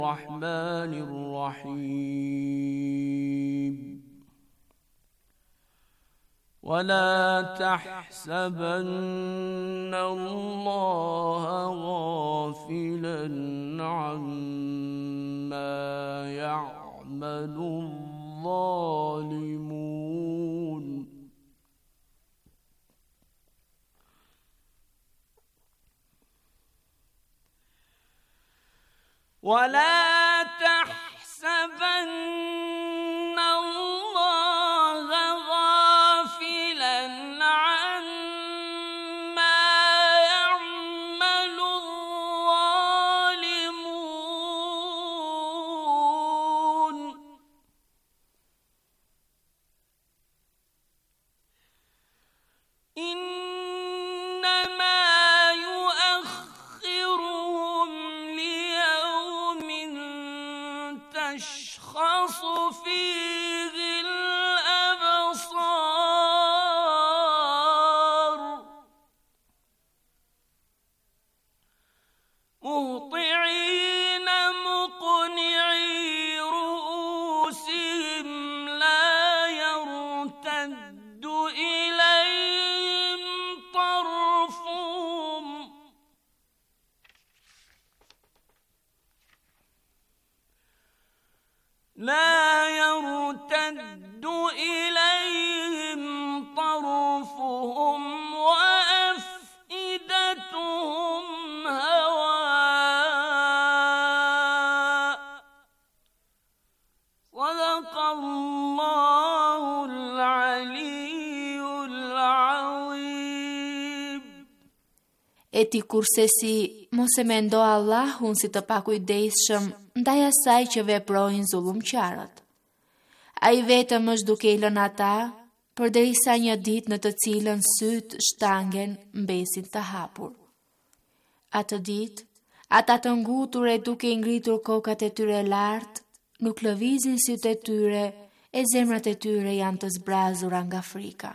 الرحمن الرحيم ولا تحسبن الله غافلا عما يعمل الظالمون ولا تحسبن الله غافلا عما يعمل الظالمون إنما يؤخرهم ليوم تشخص فيه الأبصار مهطعين مقنعي رؤوسهم لا يرتد إليهم طرفهم وأفئدتهم هواء صدق الله العلي العظيم. E ti kurse si mos e mendo Allahun si të pakujdesshëm ndaj asaj që veprojnë zullumqtarët. Ai vetëm është duke i lënë ata, përderisa një ditë në të cilën sytë shtangen mbesin të hapur. Atë ditë, ata të ngutur e duke i ngritur kokat e tyre lart, nuk lëvizin sytë e tyre e zemrat e tyre janë të zbrazura nga frika.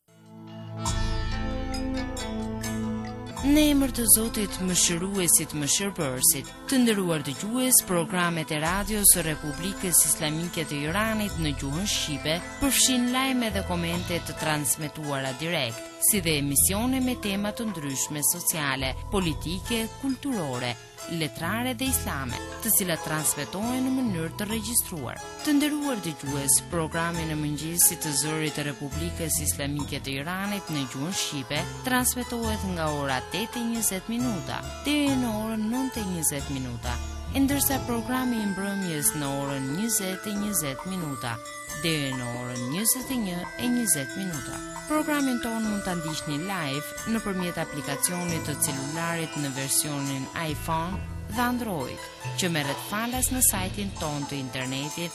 Në emër të Zotit, Mëshiruesit, Mëshirbërësit, të nderuar dëgjues, programet e radios së Republikës Islamike të Iranit në gjuhën shqipe përfshin lajme dhe komente të transmetuara direkt, si dhe emisione me tema të ndryshme sociale, politike, kulturore, letrare dhe islame, të cilat transmetohen në mënyrë të regjistruar. Të nderuar dëgjues, programi në mëngjesit të zërit të Republikës Islamike të Iranit në gjuhën shqipe transmetohet nga ora 8:20 deri në orën 9:20, ndërsa programi i mbrëmjes në orën 20:20 deri në orën 21:20. Programin tonë mund ta ndiqni live nëpërmjet aplikacionit të celularit në versionin iPhone dhe Android, që merret falas në sajtin tonë të internetit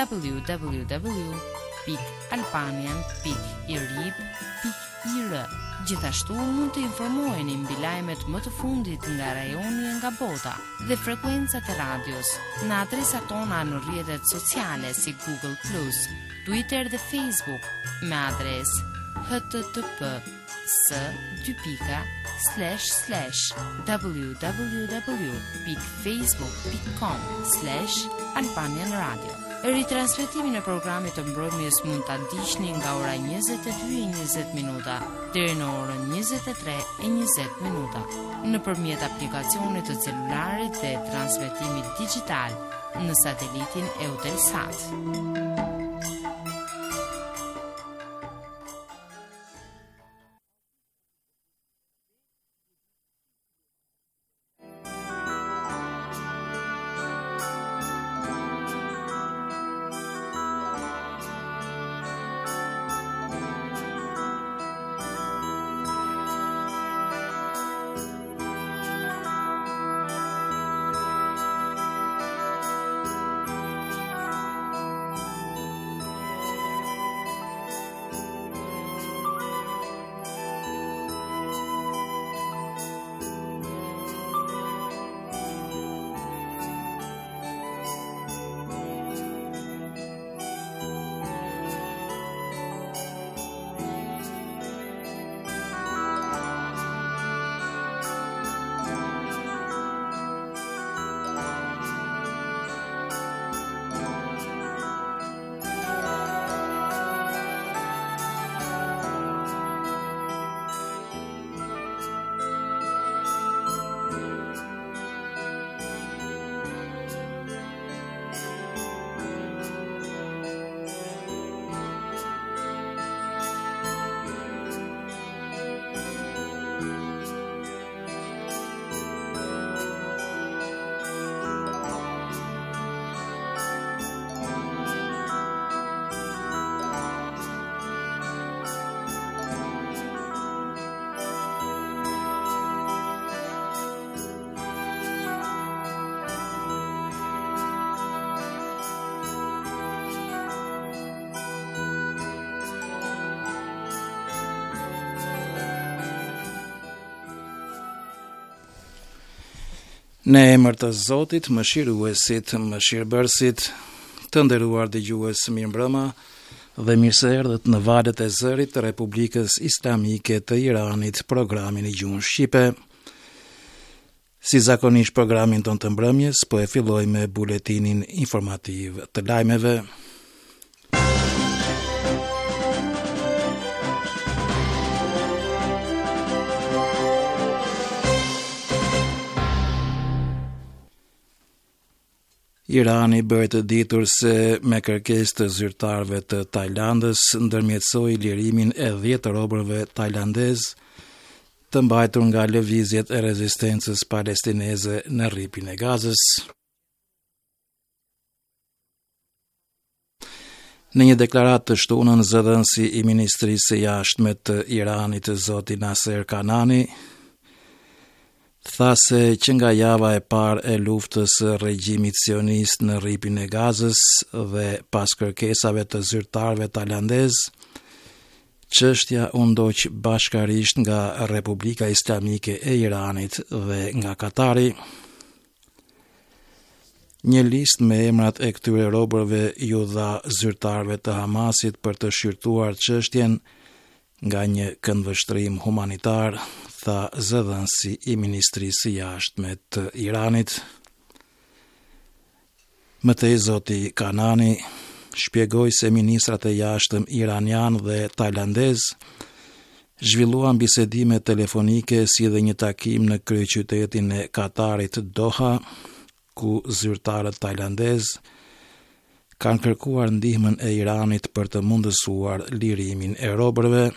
www.albanian.irib.ir. Gjithashtu mund të informoheni mbi lajmet më të fundit nga rajoni e nga bota dhe frekuencat e radios në adresat tona në rrjetet sociale si Google+, Twitter dhe Facebook me adresë http://www.facebook.com/albanianradio. Ritransmetimin e programit të mbrëmjes mund ta ndiqni nga ora 22:20 deri në orën 23:20 nëpërmjet aplikacionit të celularit dhe transmetimit digjital në satelitin Eutelsat. Në emër të Zotit, mëshiruesit, mëshirbërësit, të nderuar dëgjues, mirëmbrëma dhe mirë se erdhët në valët e zërit të Republikës Islamike të Iranit, programin e gjuhën shqipe. Si zakonisht programin tonë të mbrëmjes, po e filloj me buletinin informativ të lajmeve. Irani bëri të ditur se me kërkesë të zyrtarëve të Tajlandës ndërmjetësoi lirimin e 10 robërve tajlandez të mbajtur nga lëvizjet e rezistencës palestineze në rripin e Gazës. Në një deklaratë të shtunën, zëdhënësi i Ministrisë së Jashtme të Iranit, zoti Naser Kanani, tha se që nga java e parë e luftës së regjimit sionist në rripin e Gazës dhe pas kërkesave të zyrtarëve tajlandez, çështja u ndoq bashkarisht nga Republika Islamike e Iranit dhe nga Katari. Një listë me emrat e këtyre robërve ju dha zyrtarëve të Hamasit për të shqyrtuar çështjen nga një këndvështrim humanitar, tha zëdhënësi i Ministrisë së Jashtme të Iranit. Mëtej zoti Kanani shpjegoi se ministrat e jashtëm iranian dhe tajlandez zhvilluan bisedime telefonike si dhe një takim në kryeqytetin e Katarit, Doha, ku zyrtarët tajlandez kanë kërkuar ndihmën e Iranit për të mundësuar lirimin e robërve.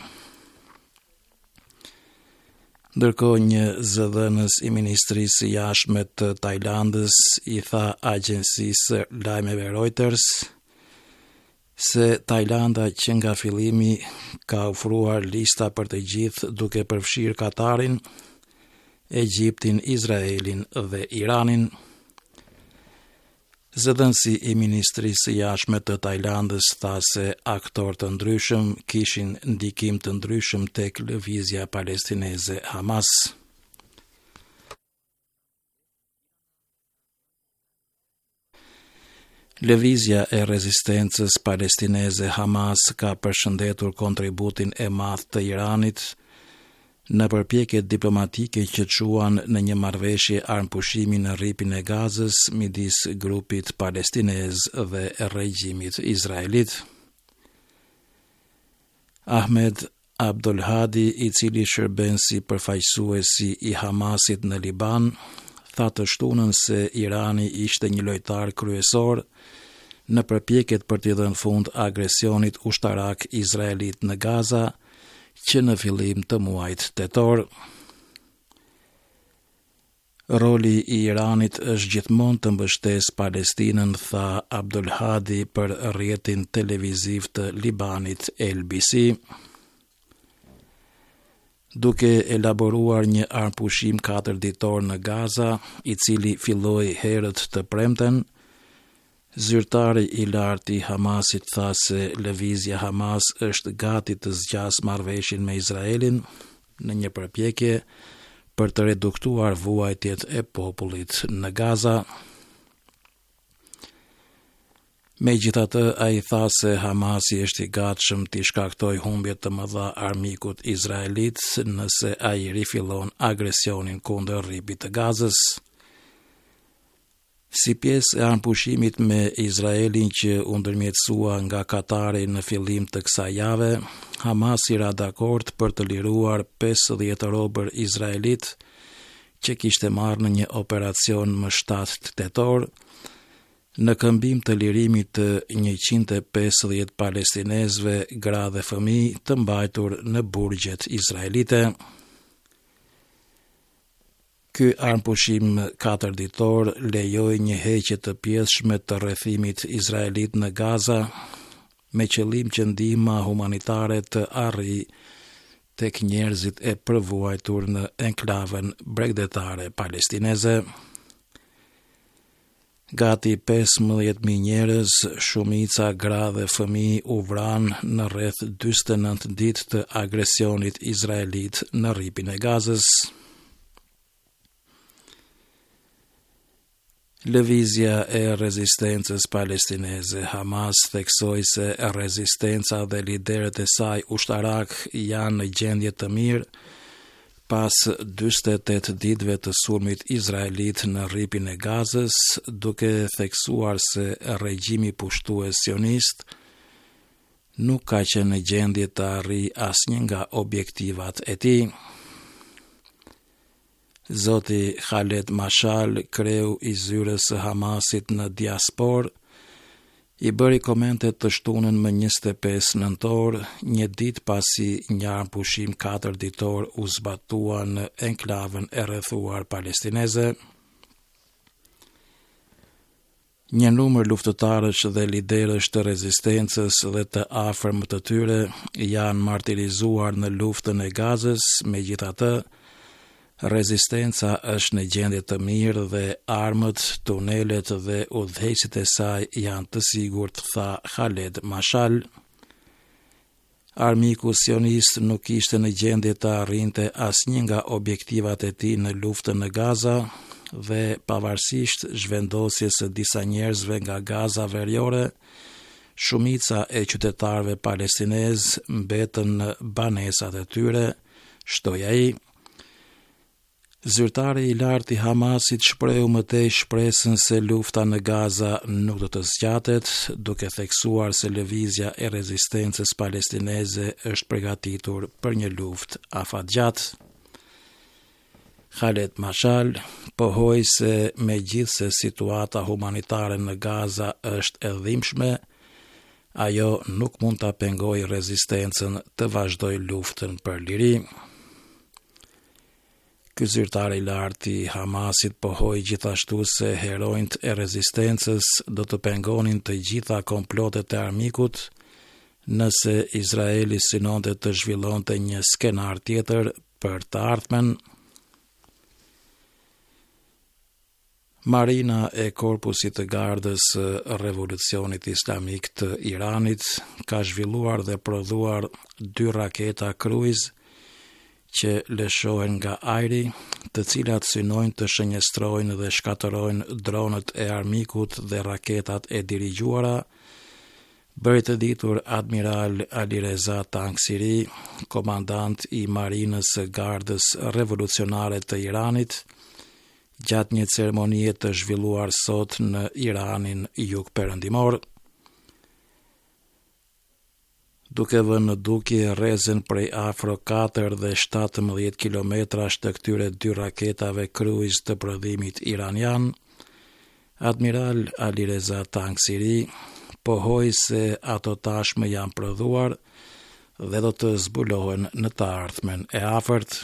Ndërkohë, një zëdhënës i Ministrisë së Jashtme të Tajlandës i tha agjensisë lajmeve Reuters se Tajlanda që nga fillimi ka ofruar lista për të gjithë duke përfshirë Katarin, Egjiptin, Izraelin dhe Iranin. Zëdhënësi i Ministrisë së Jashtme të Tajlandës tha se aktorë të ndryshëm kishin ndikim të ndryshëm tek lëvizja palestineze Hamas. Lëvizja e rezistencës palestineze Hamas ka përshëndetur kontributin e madh të Iranit në përpjekjet diplomatike që quan në një marrëveshje armpushimi në rripin e Gazës midis grupit palestinez dhe regjimit izraelit. Ahmed Abdulhadi, i cili shërben si përfaqësuesi i Hamasit në Liban, tha të shtunën se Irani ishte një lojtar kryesor në përpjekjet për t'i dhënë fund agresionit ushtarak izraelit në Gaza, që në fillim të muajit tetor. Roli i Iranit është gjithmonë të mbështesë Palestinën, tha Abdulhadi për rrjetin televiziv të Libanit LBC. Duke elaboruar një armpushim 4 ditor në Gaza, i cili filloi herët të premten, zyrtari i lartë i Hamasit tha se lëvizja Hamas është gati të zgjas marrëveshjen me Izraelin në një përpjekje për të reduktuar vuajtjet e popullit në Gaza. Megjithatë, ai tha se Hamasi është i gatshëm t'i shkaktojë humbje të mëdha armikut izraelit nëse ai rifillon agresionin kundër rripit të Gazës. Si pjesë e armpushimit me Izraelin që u ndërmjetësua nga Katari në fillim të kësaj jave, Hamasi ra dakord për të liruar 50 robër izraelit që kishte marrë në një operacion më 7 tetor, në këmbim të lirimit të 150 palestinezëve, gra dhe fëmijë të mbajtur në burgjet izraelite. Ky armpushim 4 ditor lejoi një heqje të pjesshme të rrethimit izraelit në Gaza, me qëllim që ndihma humanitare të arrijë tek njerëzit e përvuajtur në enklavën bregdetare palestineze. Gati 15.000 njerëz, shumica gra dhe fëmijë, u vranë në rreth 49 ditë të agresionit izraelit në rripin e Gazës. Lëvizja e rezistencës palestineze Hamas theksoi se rezistenca dhe liderët e saj ushtarak janë në gjendje të mirë pas 48 ditëve të sulmit izraelit në rripin e Gazës, duke theksuar se regjimi pushtues sionist nuk ka qenë në gjendje të arrijë asnjë nga objektivat e tij. Zoti Khaled Mashal, kreu i zyrës së Hamasit në diasporë, i bëri komente të shtunën më 25 nëntor, një ditë pasi një armpushim 4 ditor u zbatua në enklavën e rrethuar palestineze. Një numër luftëtarësh dhe liderësh të rezistencës dhe të afërm të tyre janë martirizuar në luftën e Gazës, megjithatë, rezistenca është në gjendje të mirë dhe armët, tunelet dhe udhëheqësit e saj janë të sigurt, tha Khaled Mashal. Armiku sionist nuk ishte në gjendje të arrinte asnjë nga objektivat e tij në luftën në Gaza dhe pavarësisht zhvendosjes së disa njerëzve nga Gaza Veriore, shumica e qytetarëve palestinezë mbetën në banesat e tyre, shtoi ai. Zyrtari i lartë i Hamasit shprehu më tej shpresën se lufta në Gaza nuk do të zgjatet, duke theksuar se lëvizja e rezistencës palestineze është përgatitur për një luftë afatgjatë. Khaled Mashal pohoi se megjithse situata humanitare në Gaza është e dhimbshme, ajo nuk mund ta pengojë rezistencën të vazhdojë luftën për liri. Ky zyrtar i lartë i Hamasit pohoi gjithashtu se heronjt e rezistencës do të pengonin të gjitha komplotet e armikut nëse Izraeli synonte të zhvillonte një skenar tjetër për të ardhmen. Marina e Korpusit të Gardës Revolucionit Islamik të Iranit ka zhvilluar dhe prodhuar 2 raketa Cruise që lëshohen nga ajri, të cilat synojnë të shënjestrojnë dhe shkatërrojnë dronët e armikut dhe raketat e dirigjuara, bëri të ditur Admiral Alireza Tangsiri, komandant i Marinës së Gardës Revolucionare të Iranit, gjatë një ceremonie të zhvilluar sot në Iranin jugperëndimor. Duke vënë në dukje rrezen prej afro 4 dhe 17 kilometrash të këtyre 2 raketave Cruise të prodhimit iranian, Admiral Alireza Tangsiri pohoi se ato tashmë janë prodhuar dhe do të zbulohen në të ardhmen e afërt.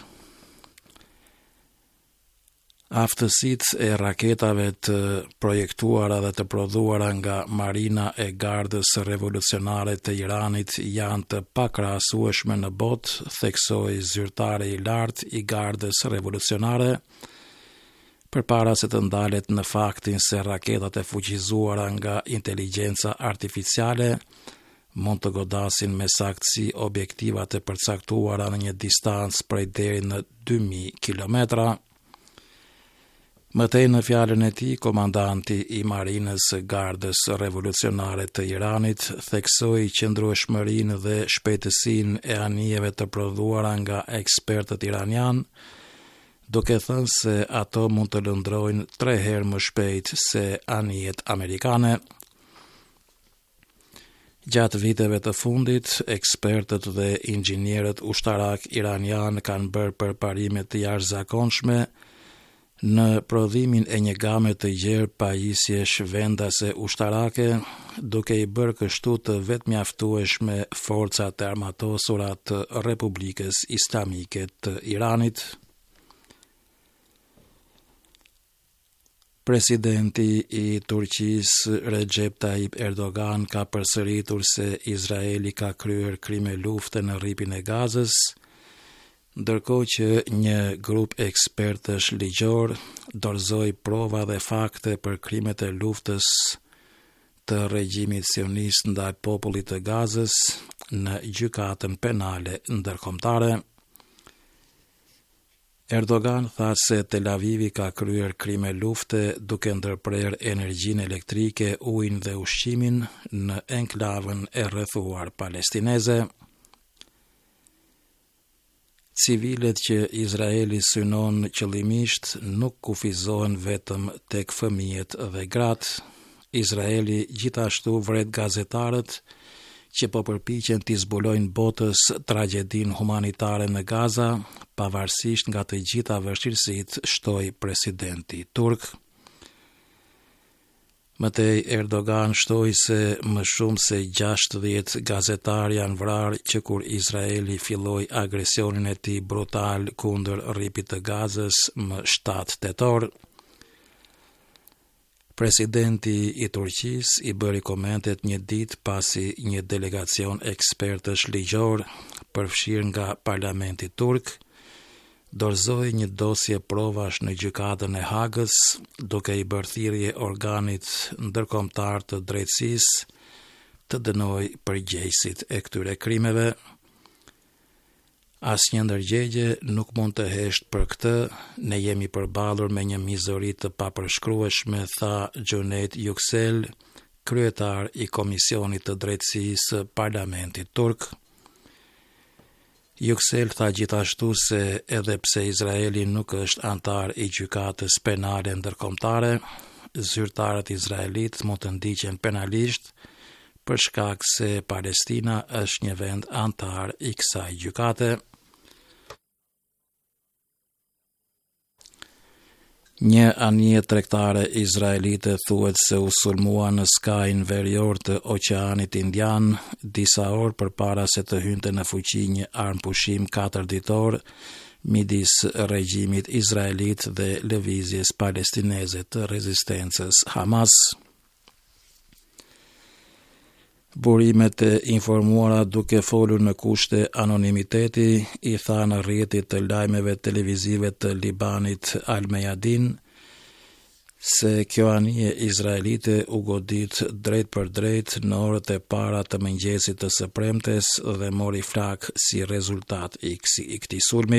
Aftësitë e raketave të projektuara dhe të prodhuara nga Marina e Gardës Revolucionare të Iranit janë të pakrahasueshme në botë, theksoi zyrtari i lartë i Gardës Revolucionare, përpara se të ndalet në faktin se raketat e fuqizuara nga inteligjenca artificiale mund të godasin me saktësi objektivat e përcaktuara në një distancë prej deri në 2000 kilometra. Mëtej në fjalën e tij, komandanti i Marinës së Gardës Revolucionare të Iranit theksoi qëndrueshmërinë dhe shpejtësinë e anijeve të prodhuara nga ekspertët iranian, duke thënë se ato mund të lëndrojnë 3 herë më shpejt se anijet amerikane. Gjatë viteve të fundit, ekspertët dhe inxhinierët ushtarak iranian kanë bërë përparime të jashtëzakonshme në prodhimin e një game të gjerë pajisjesh vendase ushtarake, duke i bërë kështu të vetëmjaftueshme forcat e armatosura të Republikës Islamike të Iranit. Presidenti i Turqisë Recep Tayyip Erdogan ka përsëritur se Izraeli ka kryer krime lufte në rripin e Gazës, ndërkohë që një grup ekspertësh ligjor dorëzoi prova dhe fakte për krimet e luftës të regjimit sionist ndaj popullit të Gazës në gjykatën penale ndërkombëtare. Erdogan tha se Tel Avivi ka kryer krime lufte duke ndërprer energjinë elektrike, ujin dhe ushqimin në enklavën e rrethuar palestineze. Civilet që Izraeli synon qëllimisht nuk kufizohen vetëm tek fëmijët dhe gratë. Izraeli gjithashtu vret gazetarët që po përpiqen t'i zbulojnë botës tragjedin humanitare në Gaza, pavarësisht nga të gjitha vështirësitë, shtoi presidenti turk. Mëtej Erdogan shtoi se më shumë se 60 gazetarë janë vrarë që kur Izraeli filloi agresionin e tij brutal kundër rripit të Gazës më 7 tetor. Presidenti i Turqisë i bëri komentet një ditë pasi një delegacion ekspertësh ligjor, përfshirë nga parlamenti turk, dorëzoi një dosje provash në gjykatën e Hagës, duke i bërë thirrje organit ndërkombëtar të drejtësisë të dënojë përgjegjësit e këtyre krimeve. Asnjë ndërgjegje nuk mund të hesht për këtë, ne jemi përballur me një mizori të papërshkrueshme, tha Cüneyt Yüksel, kryetar i Komisionit të Drejtësisë Parlamentit turk. Yüksel tha gjithashtu se edhe pse Izraeli nuk është antar i gjykatës penale ndërkombëtare, zyrtarët izraelit mund të ndiqen penalisht për shkak se Palestina është një vend antar i kësaj gjykate. Një anije tregtare izraelite thuhet se u sulmua në skajin verior të Oqeanit Indian disa orë përpara se të hynte në fuqi një armpushim 4 ditor midis regjimit izraelit dhe lëvizjes palestineze të rezistencës Hamas. Burimet e informuara duke folur në kushte anonimiteti i thanë rrjetit të lajmeve televizive të Libanit Al Mayadin se kjo anije izraelite u godit drejt për drejt në orët e para të mëngjesit të së premtes dhe mori flak si rezultat i këtij sulmi.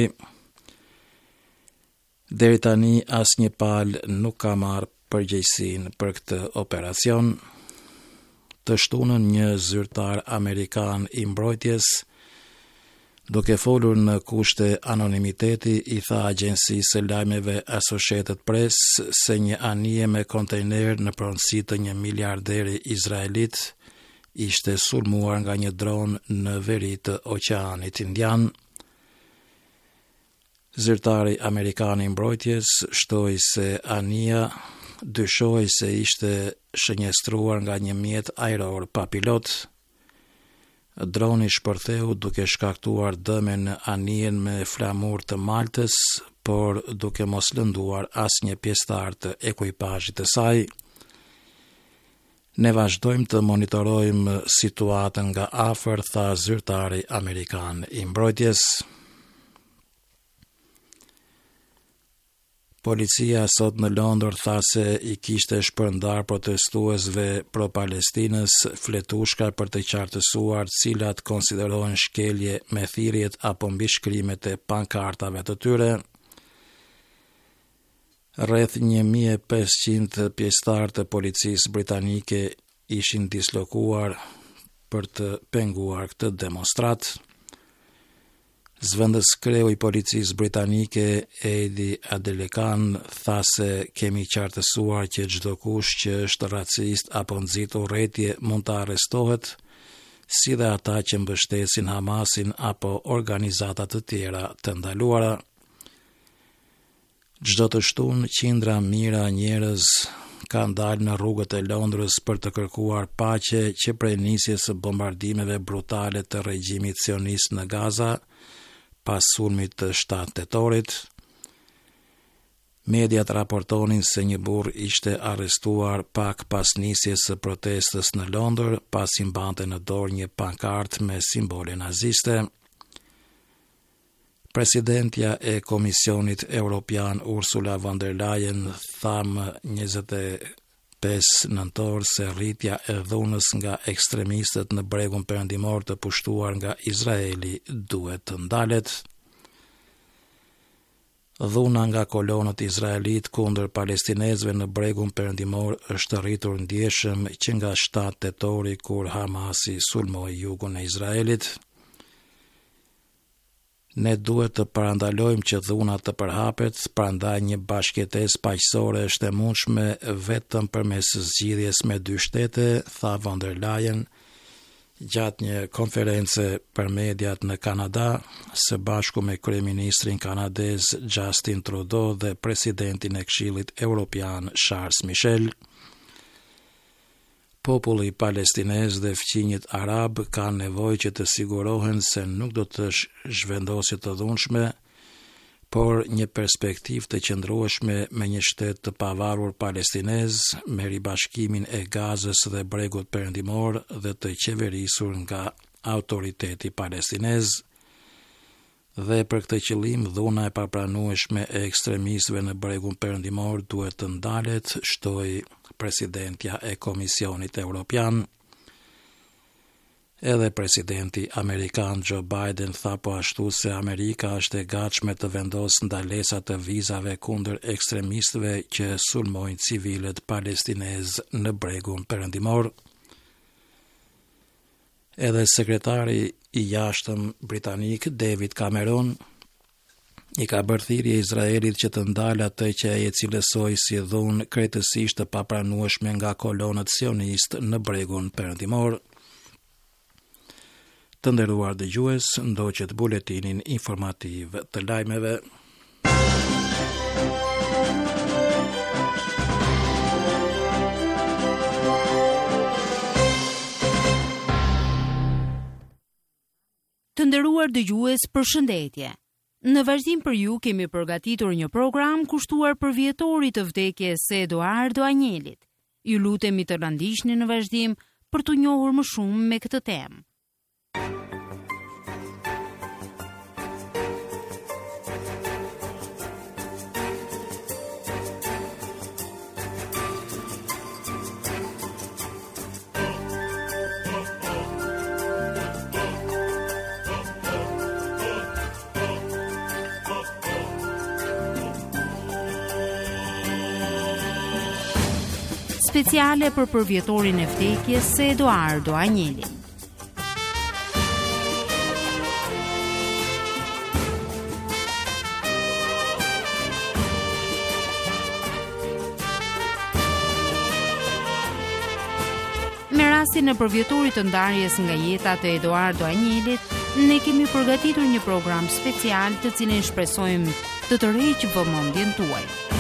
Deri tani asnjë palë nuk ka marrë përgjegjësinë për këtë operacion. Të shtunën një zyrtar amerikan i mbrojtjes, duke folur në kushte anonimiteti, i tha agjencisë së lajmeve Associated Press se një anije me kontejner në pronësi të një miliarderi izraelit ishte sulmuar nga një dron në veri të Oqeanit Indian. Zyrtari amerikan i mbrojtjes shtoi se anija dyshoi se ishte shënjestruar nga një mjet ajror pa pilot. Droni shpërtheu duke shkaktuar dëme në anijen me flamur të Maltës, por duke mos lënduar asnjë pjesëtar të ekuipazhit të saj. Ne vazhdojmë të monitorojmë situatën nga afër, tha zyrtari amerikan i mbrojtjes. Policia sot në Londër tha se i kishte shpërndar protestuesve pro-Palestinës fletushka për të qartësuar cilat konsiderohen shkelje me thirrjet apo mbishkrimet e pankartave të tyre. Rreth 1500 pjesëtar të policisë britanike ishin dislokuar për të penguar këtë demonstrat. Zëvendës kreu i policisë britanike Edi Adelekan tha se kemi qartësuar që çdo kush që është racist apo nxit urrëtie mund të arrestohet, si dhe ata që mbështesin Hamasin apo organizata të tjera të ndaluara. Çdo të shtunë qindra mijëra njerëz kanë dalë në rrugët e Londrës për të kërkuar paqe që prej nisjes së bombardimeve brutale të regjimit sionist në Gaza pas sulmit të 7 tetorit. Mediat raportonin se një burr ishte arrestuar pak pas nisjes së protestës në Londër, pasi mbante në dorë një pankartë me simbole naziste. Presidentja e Komisionit Evropian Ursula von der Leyen tha më 25 nëntor se rritja e dhunës nga ekstremistët në bregun perëndimor të pushtuar nga Izraeli duhet të ndalet. Dhuna nga kolonët izraelit kundër palestinezëve në bregun perëndimor është rritur ndjeshëm që nga 7 tetori kur Hamasi sulmoi jugun e Izraelit. Ne duhet të parandalojmë që dhuna të përhapet, prandaj një bashkëjetesë paqësore është e mundshme vetëm përmes zgjidhjes me 2 shtete, tha von der Leyen gjatë një konference për mediat në Kanada, së bashku me kryeministrin kanadez Justin Trudeau dhe presidentin e Këshillit Evropian Charles Michel. Populli palestinez dhe fqinjit arab kanë nevojë që të sigurohen se nuk do të zhvendosje të dhunshme, por një perspektivë të qëndrueshme me një shtet të pavarur palestinez, me ribashkimin e Gazës dhe bregut perëndimor dhe të qeverisur nga autoriteti palestinez. Dhe për këtë qëllim, dhuna e papranueshme e ekstremistëve në bregun perëndimor duhet të ndalet, shtoi presidentja e Komisionit Evropian. Edhe presidenti Amerikan Joe Biden tha po ashtu se Amerika është e gatshme të vendosë ndalesa të vizave kundër ekstremistëve që sulmojnë civilët palestinez në bregun perëndimor. Edhe sekretari i jashtëm britanik David Cameron i ka bërë thirrje Izraelit që të ndalë atë që ai e cilësoi si dhunë krejtësisht të papranueshme nga kolonët sionist në bregun perëndimor. Të nderuar dëgjues, ndoqët buletinin informativ të lajmeve. Të nderuar dëgjues, përshëndetje. Në vazhdim për ju kemi përgatitur një program kushtuar për vjetorit të vdekjes së Eduardo Agnellit. Ju lutemi të na ndiqni në vazhdim për të njohur më shumë me këtë temë. Speciale për përvjetorin e vdekjes së Eduardo Agnellit. Me rastin e përvjetorit të ndarjes nga jeta të Eduardo Agnellit, ne kemi përgatitur një program special të cilin shpresojmë të tërheqë vëmendjen tuaj.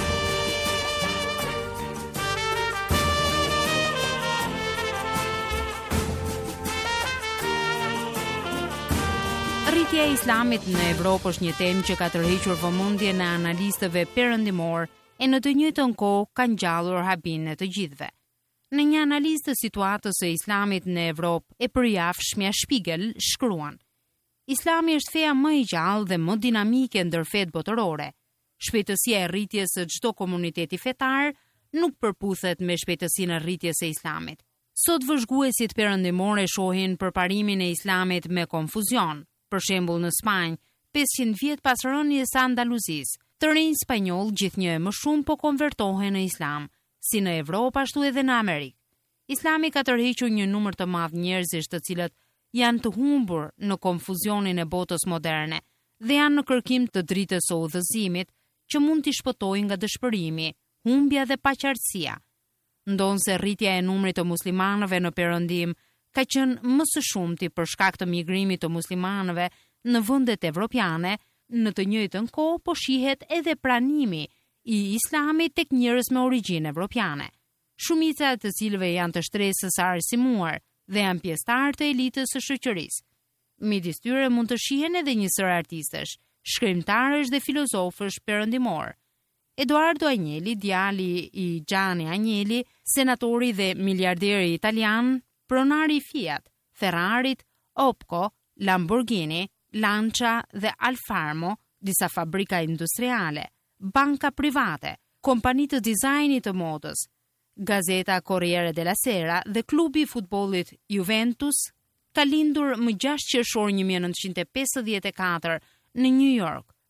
Rritja e islamit në Evropë është një temë që ka tërhequr vëmendjen e analistëve perëndimor e në të njëjtën kohë ka ngjallur habinë e të gjithëve. Në një analizë të situatës së islamit në Evropë e përjashmja Spiegel shkruan: Islami është feja më e gjallë dhe më dinamike ndër fetë botërore. Shpejtësia e rritjes së çdo komuniteti fetar nuk përputhet me shpejtësinë e rritjes së islamit. Sot vëzhguesit perëndimor e shohin përparimin e islamit me konfuzion. Për shembull në Spanjë, 500 vjet pas rënies së Andaluzisë, të rinj spanjoll gjithnjë më shumë po konvertohen në islam, si në Evropë ashtu edhe në Amerikë. Islami ka tërhequr një numër të madh njerëzish të cilët janë të humbur në konfuzionin e botës moderne dhe janë në kërkim të dritës së udhëzimit që mund t'i shpëtojë nga dëshpërimi, humbja dhe paqartësia. Ndonse rritja e numrit të muslimanëve në Perëndim ka qenë më së shumti për shkak të migrimit të muslimanëve në vendet evropiane, në të njëjtën kohë po shihet edhe pranimi i islamit tek njerëz me origjinë evropiane. Shumica e të cilëve janë të shtresës së arsimuar dhe janë pjesëtar të elitës së shoqërisë. Midis tyre mund të shihen edhe një sër artistësh, shkrimtarësh dhe filozofësh perëndimor. Eduardo Agnelli, djali i Gianni Agnelli, senatori dhe miliarderi italian, pronari Fiat, Ferrarit, Opco, Lamborghini, Lancia dhe Alfarmo, disa fabrika industriale, banka private, kompani të dizajnit të modës, Gazeta Corriere della Sera dhe klubi i futbollit Juventus, ka lindur më 6 qershor 1954 në New York,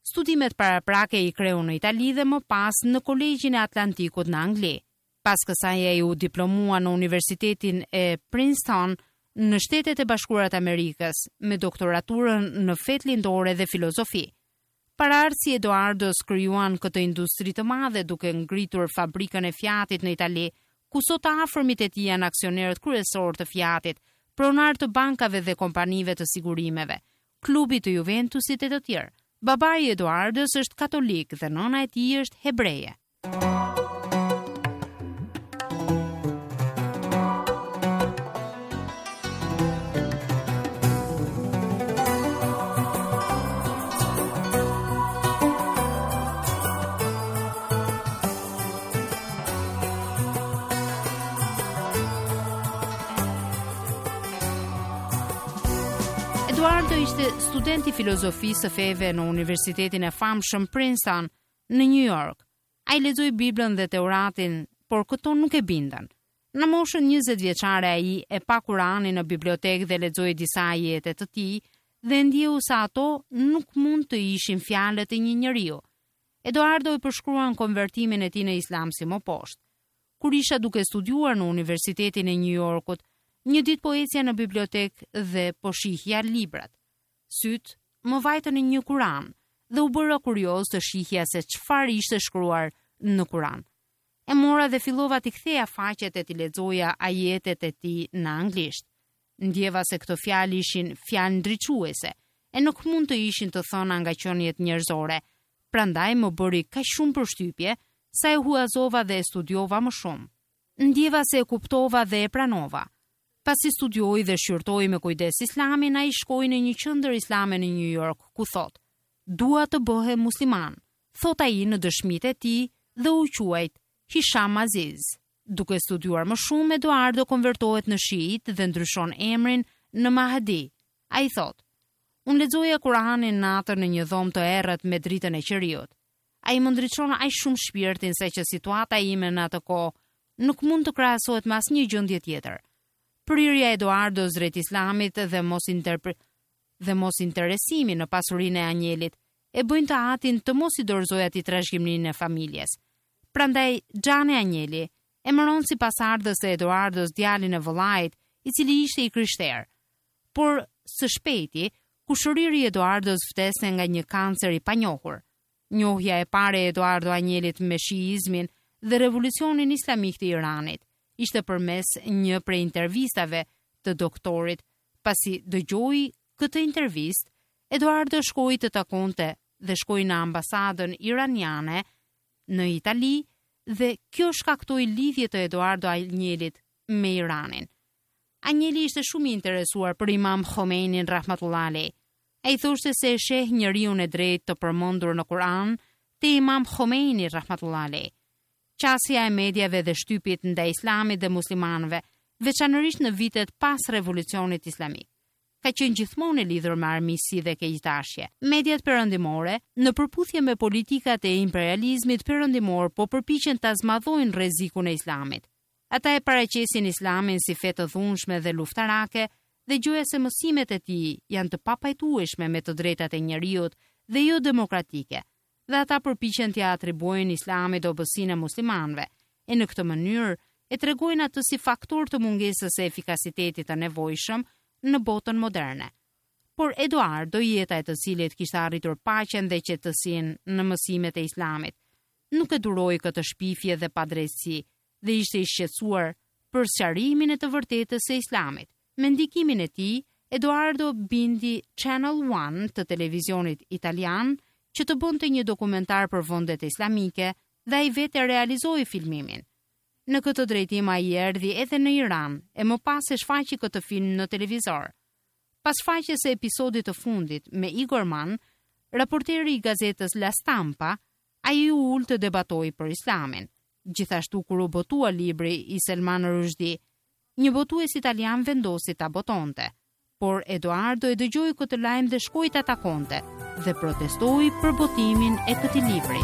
Studimet paraprake i kreu në Itali dhe më pas në Kolegjin e Atlantikut në Angli. Pas kësaj ai u diplomua në Universitetin e Princeton në Shtetet e Bashkuara të Amerikës me doktoraturën në fetë lindore dhe filozofi. Paraardhët si Edoardos krijuan këtë industri të madhe duke ngritur fabrikën e Fiatit në Itali, ku sot afërmit e tij janë aksionerët kryesor të Fiatit, pronar të bankave dhe kompanive të sigurimeve, klubi të Juventusit e të tjerë. Babai i Edoardos është katolik dhe nëna e tij është hebreje. Edoardo ishte student i filozofisë së feve në Universitetin e famshëm Princeton në New York. Ai lexoi Biblën dhe Teuratin, por këto nuk e bindën. Në moshën 20 vjeçare ai e pa Kuranin në bibliotekë dhe lexoi disa ajete të tij dhe ndjeu se ato nuk mund të ishin fjalët e një njeriu. Edoardo i përshkruan konvertimin e tij në Islam si më poshtë. Kur isha duke studiuar në Universitetin e New Yorkut, një ditë po ecja në bibliotekë dhe po shihja librat. Syt më vajtën në një Kuran dhe u bëra kurioz të shihja se çfarë ishte shkruar në Kuran. E mora dhe fillova t'i ktheja faqet e t'i lexoja ajetet e tij në anglisht. Ndjeva se këto fjalë ishin fjalë ndriçuese e nuk mund të ishin të thëna nga qenjet njerëzore. Prandaj më bëri kaq shumë përshtypje sa e huazova dhe e studiova më shumë. Ndjeva se e kuptova dhe e pranova. Pasi studioi dhe shqyrtoi me kujdes Islamin, ai shkoi në një qendër islame në New York, ku thot: "Dua të bëhem musliman", thot ai në dëshmitë e tij dhe u quajt Hisham Aziz. Duke studiuar më shumë, Edoardo konvertohet në shiit dhe ndryshon emrin në Mahdi. Ai thot: "Unë lexoja Kuranin natën në një dhomë të errët me dritën e qeriut. Ai më ndriçon aq shumë shpirtin se që situata ime në atë kohë nuk mund të krahasohet me asnjë gjendje tjetër." Prirja e Edoardos drejt Islamit dhe mos interesimi në pasurinë e anjelit e bëjnë të atin të mos i dorëzojë atij trashëgiminë e familjes. Prandaj Xhani Anjeli emëron sipas ardhës së Edoardos djalin e vëllait, i cili ishte i krishterë. Por së shpejti, kushëriri i Edoardos vdeste nga një kancer i panjohur. Njohja e parë e Edoardo Anjelit me shiizmin dhe revolucionin islamik të Iranit ishte përmes një prej intervistave të doktorit. Pasi dëgjoi këtë intervistë, Edoardo shkoi të takonte dhe shkoi në ambasadën iraniane në Itali dhe kjo shkaktoi lidhje të Edoardo Anjelit me Iranin. Anjeli ishte shumë i interesuar për Imam Khomeinin rahmatullah alej. Ai thoshte se e sheh njeriun e drejtë të përmendur në Kur'an te Imam Khomeini rahmatullah alej. Qasja e mediave dhe shtypit ndaj Islamit dhe muslimanëve, veçanërisht në vitet pas revolucionit islamik, ka qenë gjithmonë e lidhur me armiqësi dhe keqtashje. Mediat perëndimore, në përputhje me politikat e imperializmit perëndimor, po përpiqen ta zmadhojnë rrezikun e Islamit. Ata e paraqesin Islamin si fe të dhunshme dhe luftarake dhe gjoja se mësimet e tij janë të papajtueshme me të drejtat e njeriut dhe jo demokratike. Dhe ata përpiqen t'ia atribuojnë Islamit dobësinë e muslimanëve, e në këtë mënyrë e tregojnë atë si faktor të mungesës së efikasitetit të nevojshëm në botën moderne. Por Edoardo, jeta e të cilit kishte arritur paqen dhe qetësinë në mësimet e Islamit, nuk e duroi këtë shpifje dhe padrejtësi dhe ishte i shqetësuar për sqarimin e të vërtetës së Islamit. Me ndikimin e tij, Edoardo bindi Channel One të televizionit italian që të bënte një dokumentar për vendet islamike dhe ai vetë realizoi filmimin. Në këtë drejtim ai erdhi edhe në Iran e më pas e shfaqi këtë film në televizor. Pas shfaqjes së episodit të fundit me Igor Mann, raporteri i gazetës La Stampa, ai u ul të debatoi për Islamin. Gjithashtu kur u botua libri i Salman Rushdie, një botues italian vendosi ta botonte. Por Edoardo e dëgjoi këtë lajm dhe shkoi ta takonte dhe protestoi për botimin e këtij libri.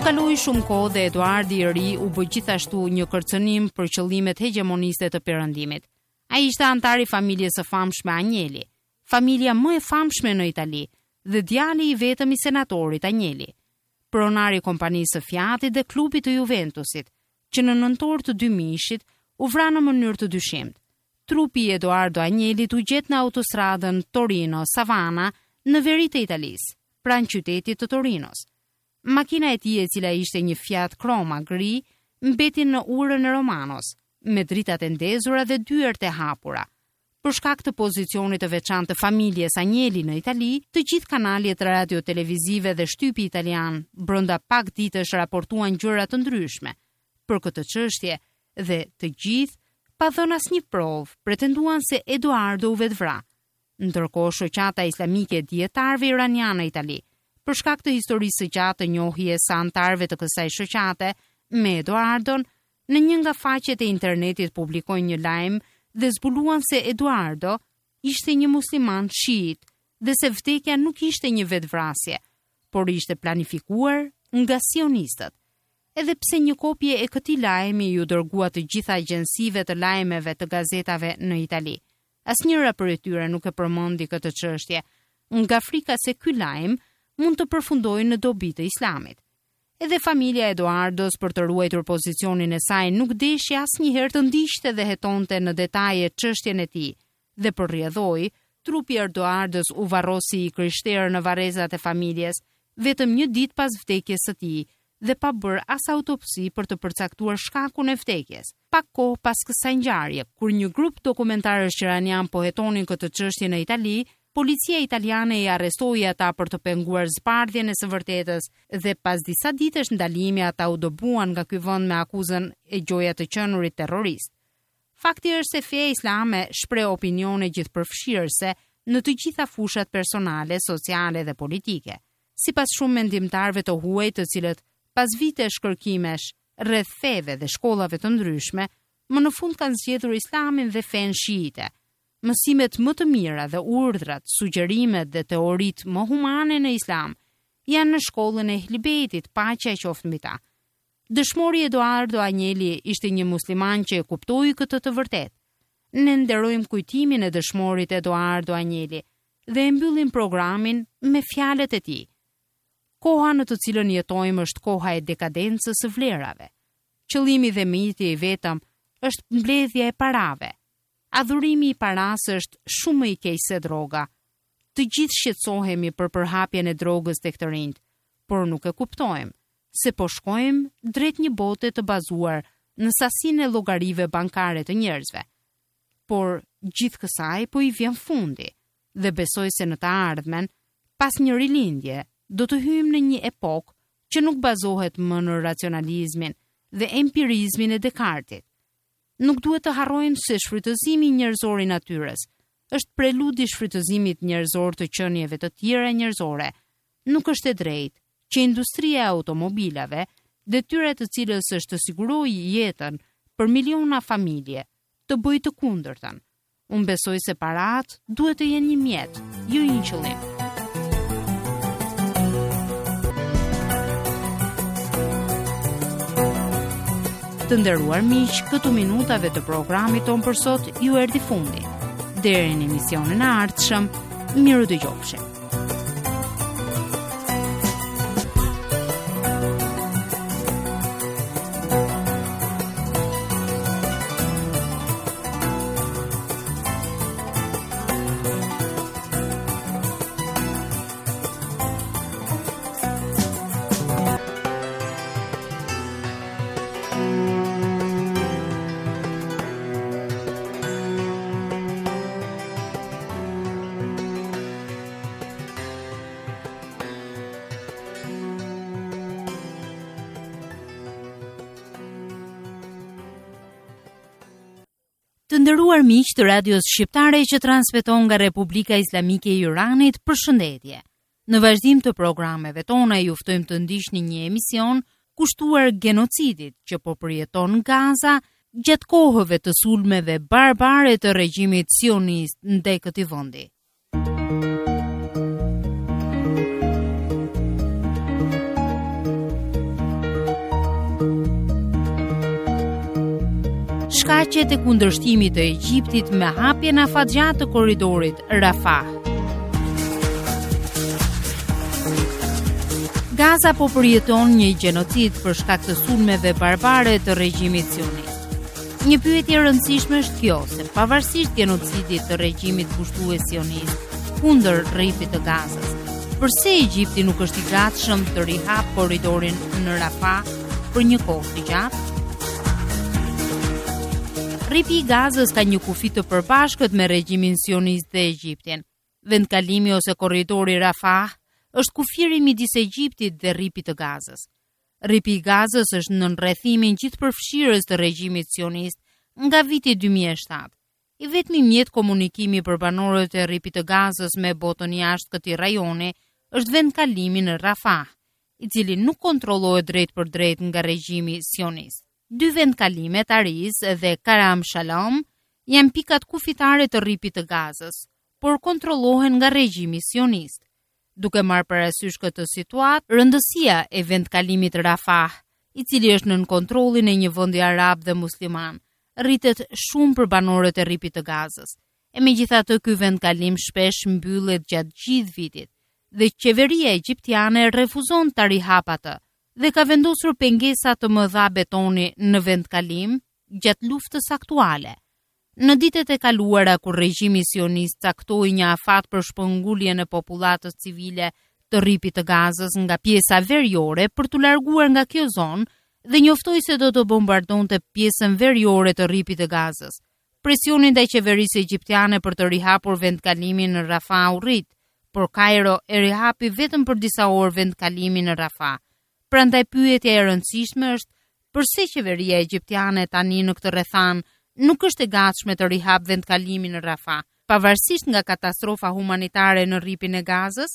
Nuk kaloi shumë kohë dhe Eduardi i Ri u bë gjithashtu një kërcënim për qëllimet hegemoniste të Perëndimit. Ai ishte antar i familjes së famshme Agnelli, familja më e famshme në Itali, dhe djali i vetëm i senatorit Agnelli, pronari i kompanisë së Fiatit dhe klubit të Juventusit, që në nëntor të 2000-shit u vra në mënyrë të dyshimtë. Trupi i Edoardo Agnellit u gjet në autostradën Torino-Savana në veri të Italisë, pranë qytetit të Torinos. Makina e tij, e cila ishte një Fiat Croma gri, mbeti në urën e Romanos, me dritat e ndezura dhe dyert e hapura. Për shkak të pozicionit të veçantë të familjes Agnelli në Itali, të gjithë kanaljet radio-televizive dhe shtypi italian brenda pak ditësh raportuan gjëra të ndryshme për këtë çështje dhe të gjithë, pa dhënë asnjë provë, pretenduan se Edoardo u vetvra. Ndërkohë shoqata islamike e dietarëve iranianë në Itali, për shkak të historisë së gjatë të njohjes së antarëve të kësaj shoqate me Edoardon, në një nga faqet e internetit publikojnë një lajm dhe zbuluan se Edoardo ishte një musliman shiit dhe se vdekja nuk ishte një vetvrasje, por ishte planifikuar nga sionistët. Edhe pse një kopje e këtij lajmi ju dërgua të gjitha agjensive të lajmeve të gazetave në Itali. Asnjëra prej tyre nuk e përmendi këtë çështje, nga frika se ky lajm mund të përfundojë në dobi të Islamit. Edhe familja e Edoardos, për të ruajtur pozicionin e saj, nuk deshi asnjëherë të ndiqte dhe hetonte në detaje çështjen e tij, dhe për rrjedhoi, trupi i Edoardos u varrosi i krishterë në varrezat e familjes vetëm një ditë pas vdekjes së tij, dhe pa bërë as autopsi për të përcaktuar shkakun e vdekjes. Pak kohë pas kësaj ngjarje, kur një grup dokumentarësh iranian po hetonin këtë çështje në Itali, policia italiane i arrestoi ata për të penguar zbardhjen e së vërtetës dhe pas disa ditësh ndalimi ata u dëbuan nga ky vend me akuzën e gjoja të qenurit terrorist. Fakti është se feja islame shpreh opinione gjithëpërfshirëse në të gjitha fushat personale, sociale dhe politike. Sipas shumë mendimtarëve të huaj, të cilët pas vitesh kërkimesh rreth feve dhe shkollave të ndryshme, më në fund kanë zgjedhur Islamin dhe fen shiite. Mësimet më të mira dhe urdhrat, sugjerimet dhe teoritë më humane në Islam janë në shkollën e Ehlibetit, paqja qoftë mbi ta. Dëshmori Edoardo Agnelli ishte një musliman që e kuptoi këtë të vërtetë. Ne nderojmë kujtimin e dëshmorit Edoardo Agnelli dhe e mbyllim programin me fjalët e tij. Koha në të cilën jetojmë është koha e dekadencës së vlerave. Qëllimi dhe miti i vetëm është mbledhja e parave. Adhurimi i paras është shumë më i keq se droga. Të gjithë shqetësohemi për përhapjen e drogës tek të rinjt, por nuk e kuptojmë se po shkojmë drejt një bote të bazuar në sasinë e llogarive bankare të njerëzve. Por gjithë kësaj po i vjen fundi dhe besoj se në të ardhmen, pas një rilindje, do të hyjmë në një epokë që nuk bazohet më në racionalizmin dhe empirizmin e Descartesit. Nuk duhet të harrojmë se shfrytëzimi njerëzor i natyrës është preludi i shfrytëzimit njerëzor të qenieve të tjera njerëzore. Nuk është e drejtë që industria e automobilave, detyra e të cilës është të sigurojë jetën për miliona familje, të bëjë të kundërtën. Unë besoj se parat duhet të jenë një mjet, jo një qëllim. Të nderuar miq, këtu minutave të programit ton për sot ju erdhi fundi. Deri në emisionin e ardhshëm, miru dëgjofshim. Të nderuar miq të radios shqiptare që transmeton nga Republika Islamike e Iranit, përshëndetje. Në vazhdim të programeve tona ju ftojmë të ndiqni një emision kushtuar genocidit që po përjeton në Gaza gjatë kohëve të sulmeve barbare të regjimit sionist ndaj këtij vendi. Shkaqet e kundërshtimit të Egjiptit me hapjen afatgjat të korridorit Rafah. Gaza po përjeton një gjenocid për shkak të sulmeve barbare të regjimit sionist. Një pyetje e rëndësishme është kjo, se pavarësisht genocidit të regjimit pushtues sionist kundër rrifit të Gazës, përse Egjipti nuk është i gatshëm të rihap korridorin në Rafah për një kohë të gjatë? Rripi i Gazës ka një kufi të përbashkët me regjimin sionist dhe Egjiptin. Vendkalimi ose korridori Rafah është kufiri midis Egjiptit dhe rripit të Gazës. Rripi i Gazës është në rrethimin gjithëpërfshirës të regjimit sionist nga viti 2007. I vetmi mjet komunikimi për banorët e rripit të Gazës me botën jashtë këtij rajoni është vendkalimi në Rafah, i cili nuk kontrollohet drejt për drejt nga regjimi sionist. Dy vendkalimet, Ariz dhe Karam Shalom, janë pikat kufitare të rripit të Gazës, por kontrollohen nga regjimi sionist. Duke marrë parasysh këtë situatë, rëndësia e vendkalimit Rafah, i cili është nën kontrollin e një vendi arab dhe musliman, rritet shumë për banorët e rripit të Gazës. E megjithatë, ky vendkalim shpesh mbyllet gjatë gjithë vitit, dhe qeveria egjiptiane refuzon ta rihapë atë dhe ka vendosur pengesa të mëdha betoni në vendkalim gjatë luftës aktuale. Në ditët e kaluara kur regjimi sionist caktoi një afat për shpërnguljen e popullatës civile të rripit të Gazës nga pjesa veriore për t'u larguar nga kjo zonë dhe njoftoi se do të bombardonte pjesën veriore të rripit të Gazës. Presioni ndaj qeverisë egjiptiane për të rihapur vendkalimin në Rafah u rrit, por Kairo e rihapi vetëm për disa orë vendkalimin në Rafah. Prandaj pyetja e rëndësishme është pse qeveria egjiptiane tani në këtë rrethan nuk është e gatshme të rihap vendkalimin në Rafah, pavarësisht nga katastrofa humanitare në rripin e Gazës?